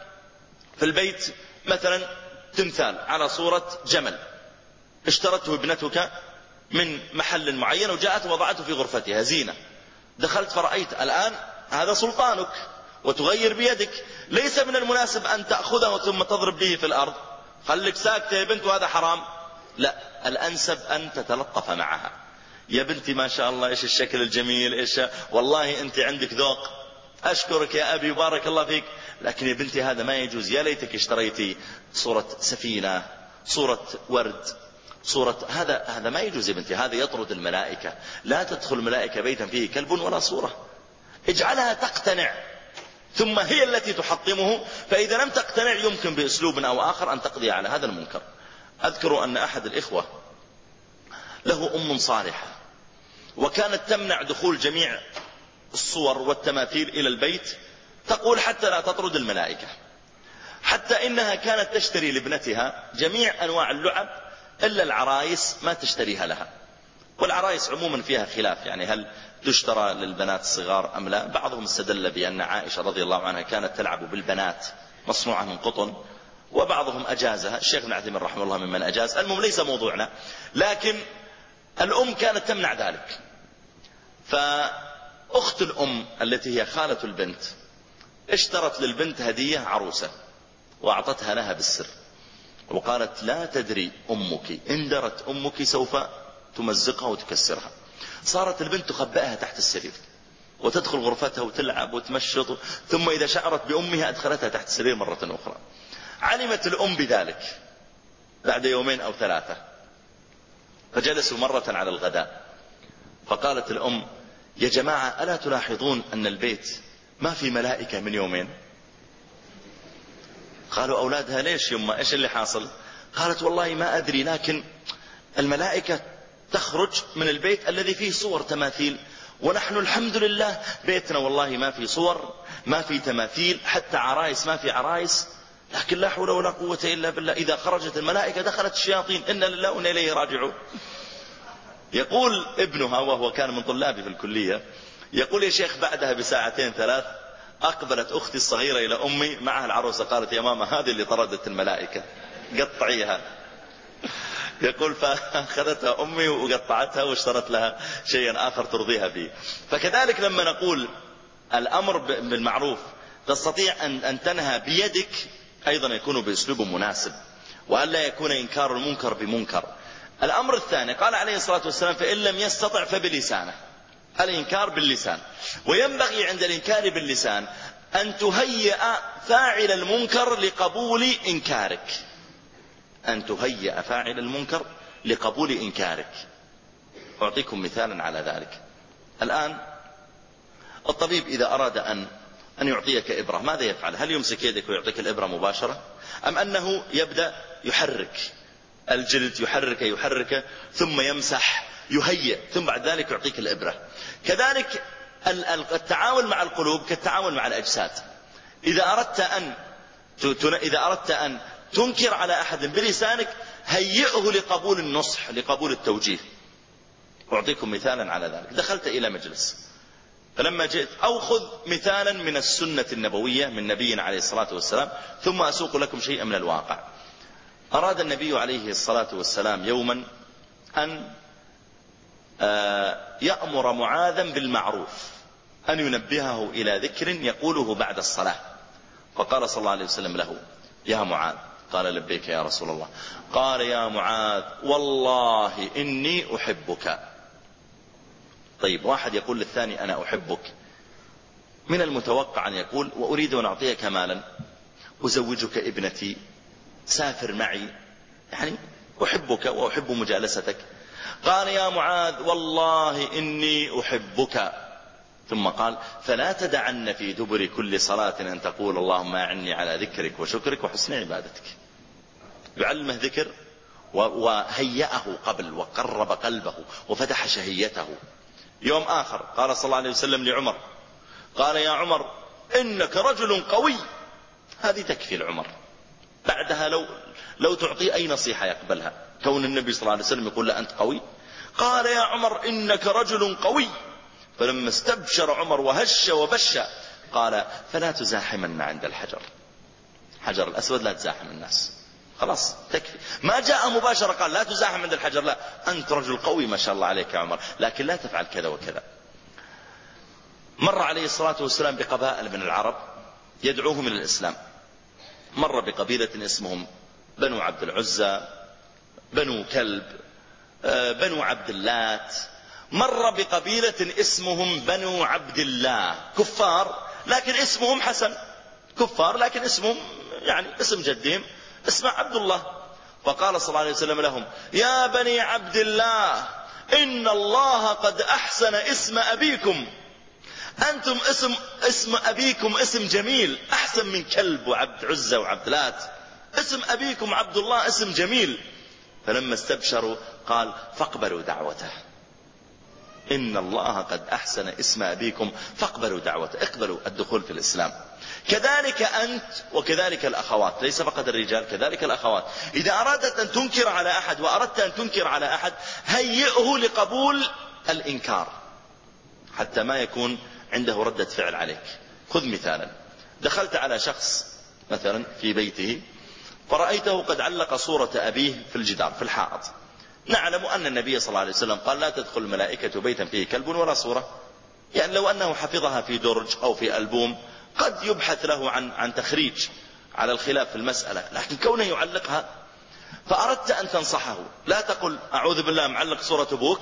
في البيت مثلا تمثال على صورة جمل، اشترته ابنتك من محل معين وجاءت وضعته في غرفتها زينة. دخلت فرأيت الآن هذا سلطانك وتغير بيدك. ليس من المناسب أن تأخذه ثم تضرب به في الأرض. خليك ساكتة يا بنت وهذا حرام. لا، الأنسب أن تتلطف معها. يا بنتي ما شاء الله إيش الشكل الجميل، إيش والله أنت عندك ذوق، أشكرك يا أبي بارك الله فيك، لكن يا بنتي هذا ما يجوز. يا ليتك اشتريتي صورة سفينة، صورة ورد، صورة هذا ما يجوز يا بنتي، هذا يطرد الملائكة. لا تدخل الملائكة بيتا فيه كلب ولا صورة. اجعلها تقتنع ثم هي التي تحطمه. فإذا لم تقتنع يمكن بأسلوب أو آخر أن تقضي على هذا المنكر. أذكر أن أحد الإخوة له أم صالحة، وكانت تمنع دخول جميع الصور والتماثيل إلى البيت، تقول حتى لا تطرد الملائكة. حتى إنها كانت تشتري لابنتها جميع أنواع اللعب إلا العرايس ما تشتريها لها. والعرايس عموما فيها خلاف، يعني هل تشترى للبنات الصغار أم لا. بعضهم استدل بأن عائشة رضي الله عنها كانت تلعب بالبنات مصنوعة من قطن، وبعضهم أجازها. الشيخ ابن عثيمين رحمه الله ممن أجاز. المهم ليس موضوعنا، لكن الأم كانت تمنع ذلك. فأخت الأم التي هي خالة البنت اشترت للبنت هدية عروسة وأعطتها لها بالسر، وقالت: لا تدري أمك إن درت أمك سوف تمزقها وتكسرها. صارت البنت تخبئها تحت السرير وتدخل غرفتها وتلعب وتمشط، ثم إذا شعرت بأمها أدخلتها تحت السرير مرة أخرى. علمت الأم بذلك بعد يومين أو ثلاثة، فجلسوا مرة على الغداء، فقالت الأم: يا جماعة ألا تلاحظون أن البيت ما في ملائكة من يومين؟ قالوا أولادها: ليش يما إيش اللي حاصل؟ قالت: والله ما أدري، لكن الملائكة تخرج من البيت الذي فيه صور تماثيل، ونحن الحمد لله بيتنا والله ما في صور، ما في تماثيل، حتى عرايس ما في عرايس، لكن لا حول ولا قوة إلا بالله، إذا خرجت الملائكة دخلت الشياطين، إنا لله وإنا إليه راجعون. يقول ابنها وهو كان من طلابي في الكلية، يقول: يا شيخ بعدها بساعتين ثلاث أقبلت أختي الصغيرة إلى أمي معها العروسة، قالت: يا ماما هذه اللي طردت الملائكة. قطعيها. يقول فأخذتها أمي وقطعتها واشترت لها شيئا آخر ترضيها فيه. فكذلك لما نقول الأمر بالمعروف تستطيع أن تنهى بيدك، أيضا يكون بأسلوب مناسب، وأن لا يكون إنكار المنكر بمنكر. الأمر الثاني قال عليه الصلاة والسلام فإن لم يستطع فبلسانه، الإنكار باللسان. وينبغي عند الإنكار باللسان أن تهيئ فاعل المنكر لقبول إنكارك، أن تهيئ فاعل المنكر لقبول إنكارك. أعطيكم مثالا على ذلك. الآن الطبيب إذا أراد أن يعطيك إبرة ماذا يفعل؟ هل يمسك يدك ويعطيك الإبرة مباشرة، أم أنه يبدأ يحرك الجلد، يحرك ثم يمسح يهيئ ثم بعد ذلك يعطيك الإبرة؟ كذلك التعامل مع القلوب كالتعامل مع الأجساد. إذا أردت أن تنكر على أحد بلسانك هيئه لقبول النصح، لقبول التوجيه. أعطيكم مثالا على ذلك. دخلت إلى مجلس، فلما جئت أو خذ مثالا من السنة النبوية من نبينا عليه الصلاة والسلام، ثم أسوق لكم شيئا من الواقع. أراد النبي عليه الصلاة والسلام يوما أن يأمر معاذا بالمعروف، أن ينبهه إلى ذكر يقوله بعد الصلاة. فقال صلى الله عليه وسلم له يا معاذ، قال لبيك يا رسول الله. قال يا معاذ والله إني أحبك. طيب واحد يقول للثاني أنا أحبك، من المتوقع أن يقول وأريد أن أعطيك مالا، أزوجك ابنتي، سافر معي، يعني أحبك وأحب مجالستك. قال يا معاذ والله إني أحبك، ثم قال فلا تدعن في دبر كل صلاة أن تقول اللهم أعني على ذكرك وشكرك وحسن عبادتك. يعلمه ذكر وهيأه قبل وقرب قلبه وفتح شهيته. يوم آخر قال صلى الله عليه وسلم لعمر، قال يا عمر إنك رجل قوي. هذه تكفي العمر، بعدها لو تعطي أي نصيحة يقبلها، كون النبي صلى الله عليه وسلم يقول لا أنت قوي. قال يا عمر إنك رجل قوي. فلما استبشر عمر وهش وبش قال فلا تزاحمن عند الحجر، حجر الأسود لا تزاحم الناس، خلاص تكفي. ما جاء مباشرة قال لا تزاحم عند الحجر، لا أنت رجل قوي ما شاء الله عليك يا عمر، لكن لا تفعل كذا وكذا. مر عليه الصلاة والسلام بقبائل من العرب يدعوهم إلى الإسلام. مر بقبيلة اسمهم بنو عبد العزى، بنو كلب، بنو عبد اللات. مر بقبيلة اسمهم بنو عبد الله، كفار لكن اسمهم حسن، كفار لكن اسمهم يعني اسم جدهم اسمه عبد الله. فقال صلى الله عليه وسلم لهم يا بني عبد الله إن الله قد أحسن اسم أبيكم، أنتم اسم أبيكم اسم جميل أحسن من كلب وعبد عزى وعبد لات، اسم أبيكم عبد الله اسم جميل. فلما استبشروا قال فاقبلوا دعوته، إن الله قد أحسن اسم أبيكم فاقبلوا دعوته، اقبلوا الدخول في الإسلام. كذلك أنت وكذلك الأخوات، ليس فقط الرجال كذلك الأخوات. إذا أردت أن تنكر على أحد وأردت أن تنكر على أحد هيئه لقبول الإنكار حتى ما يكون عنده ردة فعل عليك. خذ مثالا، دخلت على شخص مثلا في بيته فرأيته قد علق صورة أبيه في الجدار في الحائط. نعلم أن النبي صلى الله عليه وسلم قال لا تدخل الملائكة بيتا فيه كلب ولا صورة، يعني لو أنه حفظها في درج أو في ألبوم قد يبحث له عن تخريج على الخلاف في المسألة، لكن كونه يعلقها. فأردت أن تنصحه، لا تقل أعوذ بالله معلق صورة أبوك،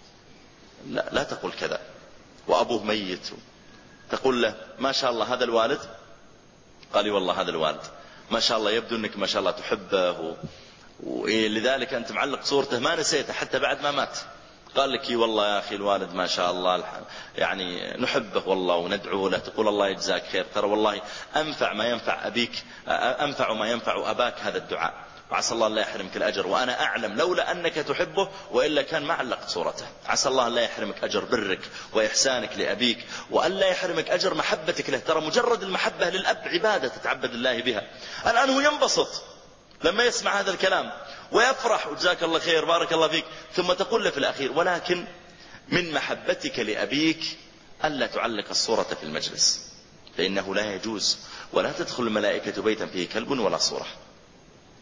لا تقل كذا وأبوه ميت. تقول له ما شاء الله هذا الوالد، قال لي والله هذا الوالد ما شاء الله يبدو أنك ما شاء الله تحبه ولذلك أنت معلق صورته ما نسيته حتى بعد ما مات. قال لك والله يا أخي الوالد ما شاء الله يعني نحبه والله وندعو له. تقول الله يجزاك خير، ترى والله أنفع ما ينفع أبيك، أنفع ما ينفع أباك هذا الدعاء، وعسى الله لا يحرمك الأجر، وأنا أعلم لولا أنك تحبه وإلا كان ما علقت صورته. عسى الله لا يحرمك أجر برك وإحسانك لأبيك، وأن لا يحرمك أجر محبتك له. ترى مجرد المحبة للأب عبادة تتعبد الله بها. الآن هو ينبسط لما يسمع هذا الكلام ويفرح وجزاك الله خير بارك الله فيك، ثم تقول له في الأخير ولكن من محبتك لأبيك ألا تعلق الصورة في المجلس، فإنه لا يجوز، ولا تدخل الملائكة بيتا فيه كلب ولا صورة.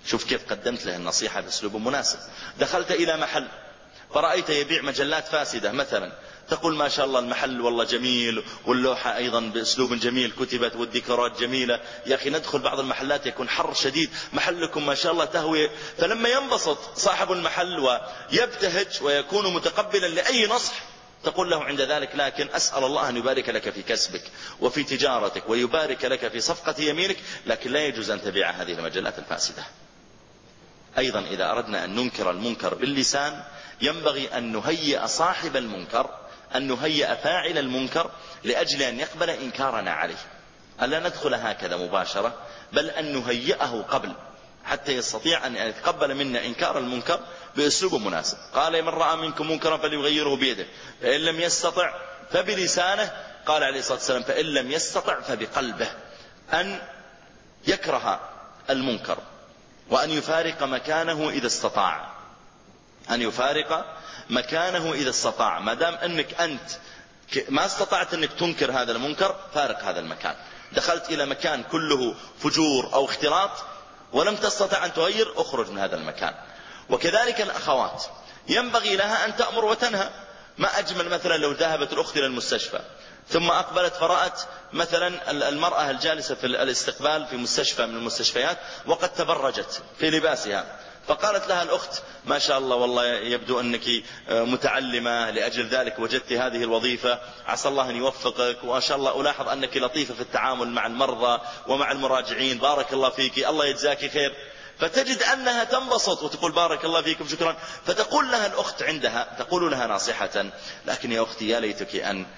شوف كيف قدمت له النصيحة بأسلوب مناسب. دخلت إلى محل فرأيت يبيع مجلات فاسدة مثلا، تقول ما شاء الله المحل والله جميل، واللوحة أيضا بأسلوب جميل كتبت، والديكورات جميلة، يا أخي ندخل بعض المحلات يكون حر شديد، محلكم ما شاء الله تهوية. فلما ينبسط صاحب المحل ويبتهج ويكون متقبلا لأي نصح، تقول له عند ذلك لكن أسأل الله أن يبارك لك في كسبك وفي تجارتك ويبارك لك في صفقة يمينك، لكن لا يجوز أن تبيع هذه المجلات الفاسدة. أيضا إذا أردنا أن ننكر المنكر باللسان، ينبغي أن نهيئ صاحب المنكر، أن نهيئ فاعل المنكر لأجل أن يقبل إنكارنا عليه. ألا ندخل هكذا مباشرة، بل أن نهيئه قبل حتى يستطيع أن يتقبل منا إنكار المنكر بأسلوب مناسب. قال من رأى منكم منكرا فليغيره بيده، فإن لم يستطع فبلسانه، قال عليه الصلاة والسلام فإن لم يستطع فبقلبه. أن يكره المنكر وأن يفارق مكانه إذا استطاع، أن يفارق مكانه إذا استطاع. ما دام أنك أنت ما استطعت أنك تنكر هذا المنكر، فارق هذا المكان. دخلت إلى مكان كله فجور أو اختلاط ولم تستطع أن تغير، أخرج من هذا المكان. وكذلك الأخوات ينبغي لها أن تأمر وتنهى. ما أجمل مثلا لو ذهبت الأخت إلى المستشفى ثم أقبلت فرأت مثلا المرأة الجالسة في الاستقبال في مستشفى من المستشفيات وقد تبرجت في لباسها، فقالت لها الأخت ما شاء الله والله يبدو أنك متعلمة، لأجل ذلك وجدت هذه الوظيفة، عسى الله أن يوفقك، وما شاء الله ألاحظ أنك لطيفة في التعامل مع المرضى ومع المراجعين، بارك الله فيك، الله يجزاك خير. فتجد أنها تنبسط وتقول بارك الله فيكم شكرا. فتقول لها الأخت عندها، تقول لها ناصحة لكن يا أختي يا ليتك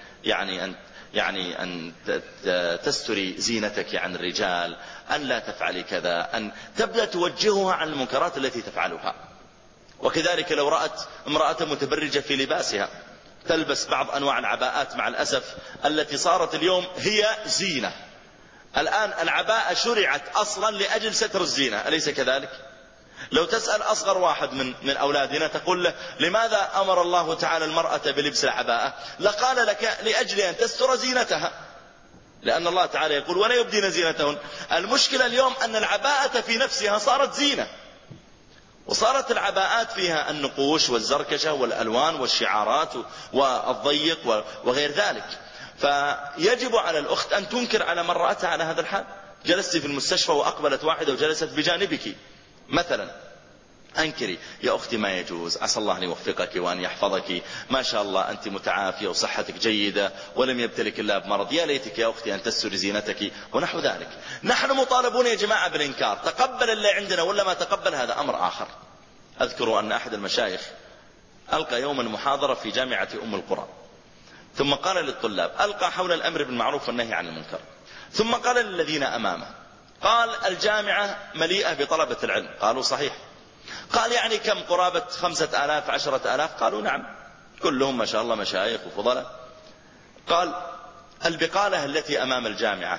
أن تستري زينتك عن الرجال، أن لا تفعلي كذا، أن تبدأ توجهها عن المنكرات التي تفعلها. وكذلك لو رأت امرأة متبرجة في لباسها تلبس بعض أنواع العباءات مع الأسف التي صارت اليوم هي زينة. الآن العباءة شرعت أصلا لأجل ستر الزينة، أليس كذلك؟ لو تسأل أصغر واحد من أولادنا تقول له لماذا أمر الله تعالى المرأة بلبس العباءة؟ لقال لك لأجل أن تستر زينتها، لأن الله تعالى يقول ولا يبدين زينتهن. المشكلة اليوم أن العباءة في نفسها صارت زينة، وصارت العباءات فيها النقوش والزركشة والألوان والشعارات والضيق وغير ذلك. فيجب على الأخت أن تنكر على من رأتها على هذا الحال. جلست في المستشفى وأقبلت واحدة وجلست بجانبك مثلا، أنكري يا أختي ما يجوز، عسى الله أن يوفقك وأن يحفظك، ما شاء الله أنت متعافية وصحتك جيدة ولم يبتلك الله بمرض، يا ليتك يا أختي أن تستري زينتك ونحو ذلك. نحن مطالبون يا جماعة بالإنكار، تقبل اللي عندنا ولا ما تقبل هذا أمر آخر. أذكر أن أحد المشايخ ألقى يوما محاضرة في جامعة أم القرى، ثم قال للطلاب، ألقى حول الأمر بالمعروف والنهي عن المنكر، ثم قال للذين أمامه، قال الجامعة مليئة بطلبة العلم. قالوا صحيح. قال يعني كم؟ قرابة 5,000 10,000؟ قالوا نعم، كلهم ما شاء الله مشايخ وفضلاء. قال البقالة التي أمام الجامعة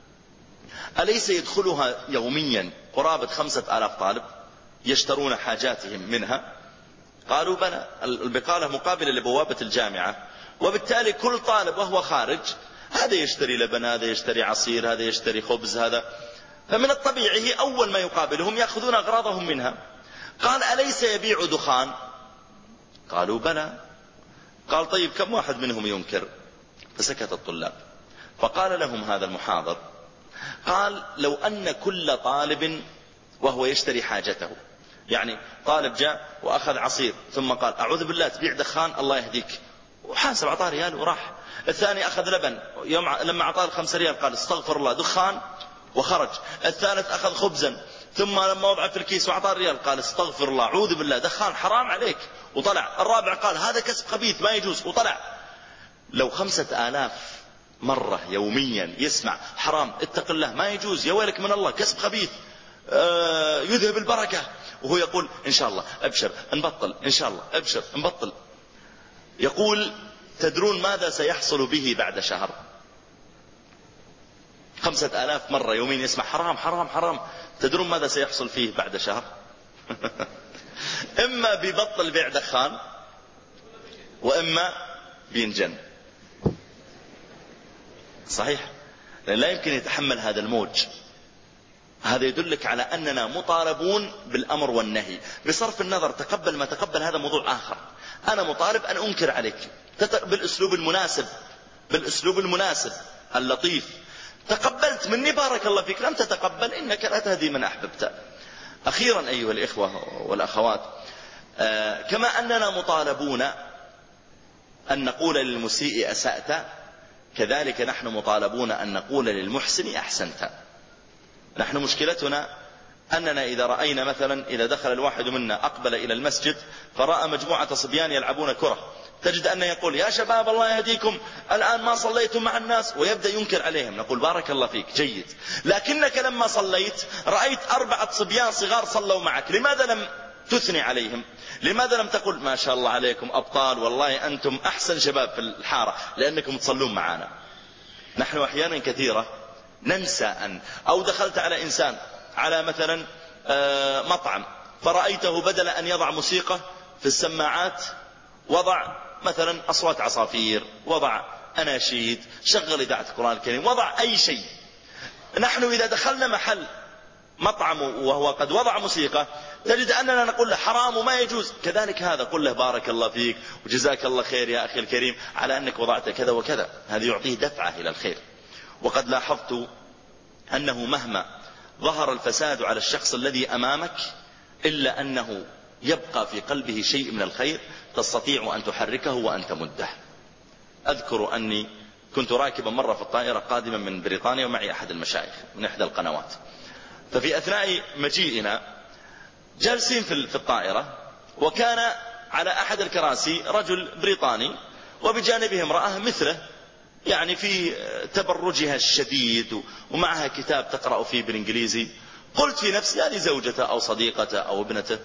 أليس يدخلها يوميا قرابة 5,000 طالب يشترون حاجاتهم منها؟ قالوا بلى، البقالة مقابلة لبوابة الجامعة، وبالتالي كل طالب وهو خارج هذا يشتري لبن، هذا يشتري عصير، هذا يشتري خبز، هذا، فمن الطبيعي أول ما يقابلهم يأخذون أغراضهم منها. قال أليس يبيع دخان؟ قالوا بلى. قال طيب كم واحد منهم ينكر؟ فسكت الطلاب. فقال لهم هذا المحاضر، قال لو أن كل طالب وهو يشتري حاجته، يعني طالب جاء وأخذ عصير ثم قال أعوذ بالله تبيع دخان الله يهديك، وحاسب أعطاه ريال وراح. الثاني أخذ لبن، لما أعطاه 5 ريال قال استغفر الله دخان وخرج. الثالث أخذ خبزا، ثم لما وضع في الكيس وأعطاه ريال قال استغفر الله أعوذ بالله دخان حرام عليك وطلع. الرابع قال هذا كسب خبيث ما يجوز وطلع. لو 5,000 مرة يوميا يسمع حرام اتق الله ما يجوز يا ويلك من الله كسب خبيث يذهب البركة، وهو يقول إن شاء الله أبشر نبطل، إن شاء الله أبشر نبطل، يقول تدرون ماذا سيحصل به بعد شهر؟ 5,000 مرة يومين يسمع حرام حرام حرام، تدرون ماذا سيحصل فيه بعد شهر؟ إما بيبطل بيع دخان، وإما بينجن. صحيح، لأن لا يمكن يتحمل هذا الموج. هذا يدلك على أننا مطالبون بالأمر والنهي بصرف النظر تقبل ما تقبل، هذا موضوع آخر. أنا مطالب أن أنكر عليك بالأسلوب المناسب اللطيف. تقبلت مني بارك الله فيك، لم تتقبل إنك لا تهدي من أحببت. أخيرا أيها الإخوة والأخوات، كما أننا مطالبون أن نقول للمسيء أسأت، كذلك نحن مطالبون أن نقول للمحسن أحسنت. نحن مشكلتنا أننا إذا رأينا مثلا إذا دخل الواحد منا أقبل إلى المسجد فرأى مجموعة صبيان يلعبون كرة، تجد أنه يقول يا شباب الله يهديكم الآن ما صليتم مع الناس، ويبدأ ينكر عليهم. نقول بارك الله فيك جيد، لكنك لما صليت رأيت 4 صبيان صغار صلوا معك، لماذا لم تثني عليهم؟ لماذا لم تقل ما شاء الله عليكم أبطال، والله أنتم أحسن شباب في الحارة لأنكم تصلون معنا؟ نحن أحيانا كثيرة ننسى أو دخلت على إنسان على مثلا مطعم فرأيته بدل أن يضع موسيقى في السماعات وضع مثلا أصوات عصافير، وضع أناشيد، شغل إذاعة القرآن الكريم، وضع أي شيء. نحن إذا دخلنا محل مطعم وهو قد وضع موسيقى تجد أننا نقول له حرام وما يجوز، كذلك هذا قل له بارك الله فيك وجزاك الله خير يا أخي الكريم على أنك وضعت كذا وكذا، هذا يعطيه دفعة إلى الخير. وقد لاحظت أنه مهما ظهر الفساد على الشخص الذي أمامك إلا أنه يبقى في قلبه شيء من الخير تستطيع أن تحركه وأن تمده. أذكر أني كنت راكبا مرة في الطائرة قادما من بريطانيا ومعي أحد المشايخ من إحدى القنوات، ففي أثناء مجيئنا جالسين في الطائرة، وكان على أحد الكراسي رجل بريطاني وبجانبه امرأة مثله، يعني في تبرجها الشديد ومعها كتاب تقرأ فيه بالإنجليزي. قلت في نفسي هذه زوجته أو صديقته أو ابنته،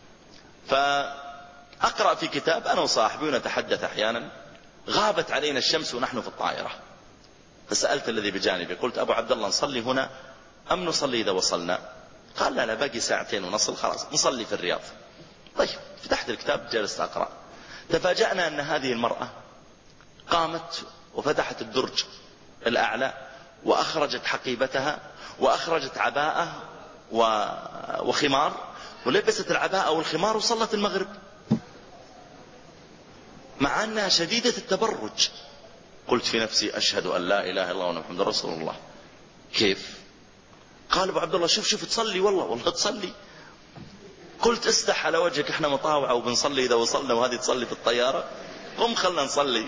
فأقرأ في كتاب أنا وصاحبي ونتحدث أحيانا. غابت علينا الشمس ونحن في الطائرة، فسألت الذي بجانبي قلت أبو عبد الله نصلي هنا أم نصلي إذا وصلنا؟ قال لا باقي 2.5 ساعة خلاص نصلي في الرياض. طيب فتحت الكتاب جلست أقرأ، تفاجأنا أن هذه المرأة قامت وفتحت الدرج الأعلى وأخرجت حقيبتها وأخرجت عباءة وخمار، ولبست العباءة والخمار وصلت المغرب، مع أنها شديدة التبرج. قلت في نفسي أشهد أن لا إله إلا الله وأن محمد رسول الله. كيف؟ قال أبو عبد الله شوف تصلي، والله تصلي. قلت استح على وجهك، احنا مطاوعة وبنصلي إذا وصلنا وهذه تصلي في الطيارة، قم خلنا نصلي.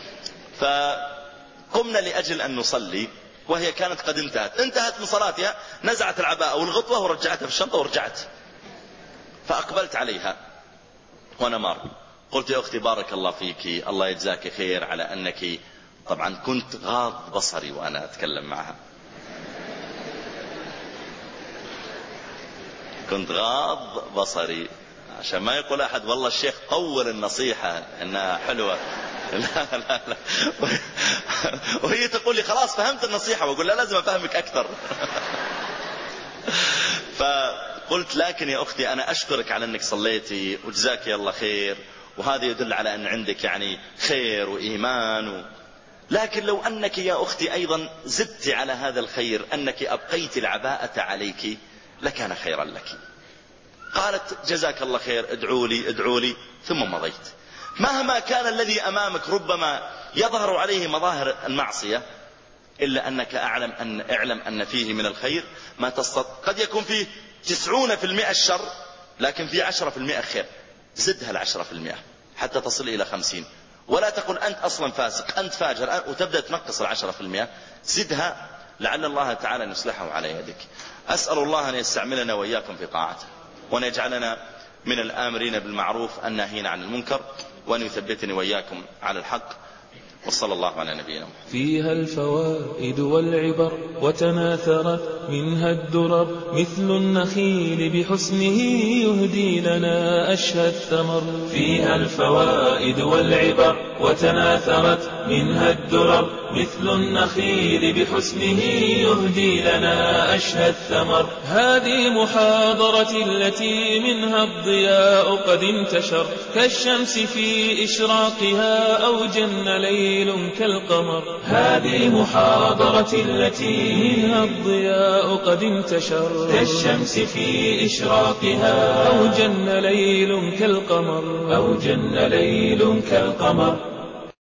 فقمنا لأجل أن نصلي، وهي كانت قد انتهت من صلاتها، نزعت العباءة والغطوة ورجعتها في الشنطة ورجعت. فأقبلت عليها وأنا مار، قلت يا أختي بارك الله فيك، الله يجزاك خير على أنك، طبعا كنت غاض بصري وأنا أتكلم معها، كنت غاض بصري عشان ما يقول أحد والله الشيخ طول النصيحة إنها حلوة. لا وهي تقول لي خلاص فهمت النصيحة، وأقول لا لازم أفهمك أكثر. فقلت لكن يا أختي أنا أشكرك على أنك صليتي وجزاك الله خير، وهذا يدل على أن عندك يعني خير وإيمان لكن لو أنك يا أختي أيضا زدت على هذا الخير أنك أبقيت العباءة عليك لكان خيرا لك. قالت جزاك الله خير ادعوا لي ثم مضيت. مهما كان الذي أمامك ربما يظهر عليه مظاهر المعصية إلا أنك اعلم أن فيه من الخير ما قد يكون فيه 90% الشر لكن فيه 10% خير، زدها 10% حتى تصل إلى 50. ولا تقل أنت أصلا فاسق أنت فاجر وتبدأ تنقص 10%، زدها لعل الله تعالى أن يصلحه على يدك. أسأل الله أن يستعملنا وإياكم في طاعته، وأن يجعلنا من الآمرين بالمعروف الناهين عن المنكر، وأن يثبتني وإياكم على الحق. وصلى الله على نبينا محمد. فيها الفوائد والعبر وتناثرت منها الدرر، مثل النخيل بحسنه يهدي لنا أشهى الثمر. فيها الفوائد والعبر وتناثرت منها الدرر، مثل النخيل بحسنه يهدي لنا أشهى الثمر. هذه محاضرة التي منها الضياء قد انتشر، كالشمس في إشراقها أو جن ليل كالقمر. هذه محاضرة التي منها الضياء والضياء قد انتشر كالشمس في إشراقها أو جن ليل كالقمر أو جن ليل كالقمر